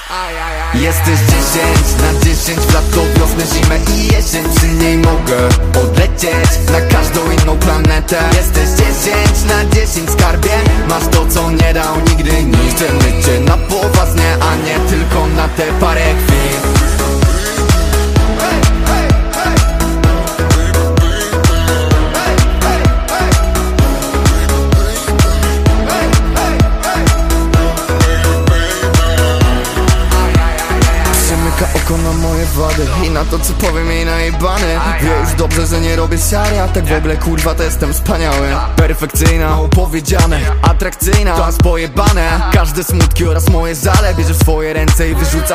Jesteś 10 na 10 w lato, wiosnę, zimę i jesień. Przy niej mogę odlecieć na każdą inną planetę. Jesteś 10 na 10 skarbie. Masz to, co nie dał nigdy nikt. Chcemy cię na poważnie, a nie tylko na te parę chwil. Oko na moje wady i na to, co powiem jej najebany. Wie już dobrze, że nie robię siary, a tak w ogóle kurwa to jestem wspaniały. Perfekcyjna, opowiedziane, atrakcyjna, to aż pojebane. Każde smutki oraz moje żale bierze w swoje ręce i wyrzuca